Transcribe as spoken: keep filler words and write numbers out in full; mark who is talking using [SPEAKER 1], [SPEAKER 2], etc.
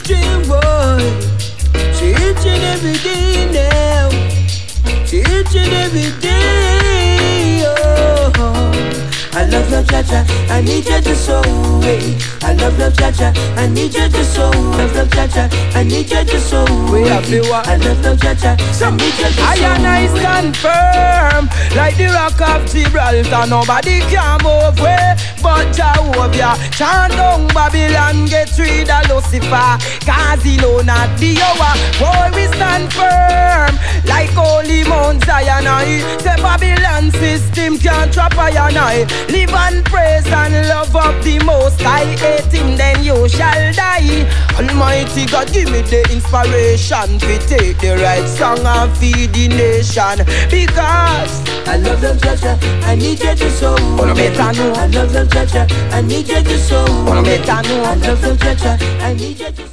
[SPEAKER 1] mainstream boy. She itching every day now. She itching every day. Oh, I love love cha-cha, I need you to soul. I love love cha-cha, I need you to soul. Love love cha-cha, I need you to soul.
[SPEAKER 2] We have to what?
[SPEAKER 1] I love love cha-cha, I need you to soul.
[SPEAKER 2] I and I stand firm like the rock of Gibraltar. Nobody can move way but Jehovah. Chant down Babylon, get rid of Lucifer, cause he know not the hour. Boy, we stand firm like holy Mount Zion. Say Babylon system can't trap I and I. Live and praise and love up the Most High. Hate him, then you shall die. Almighty God, give me the inspiration to take the right song and feed the nation. Because
[SPEAKER 1] I love love cha-cha, I need you to soul.
[SPEAKER 2] Wanna better know.
[SPEAKER 1] I love love cha-cha, I need you to soul.
[SPEAKER 2] Wanna better know.
[SPEAKER 1] I love love cha-cha, I need you to soul.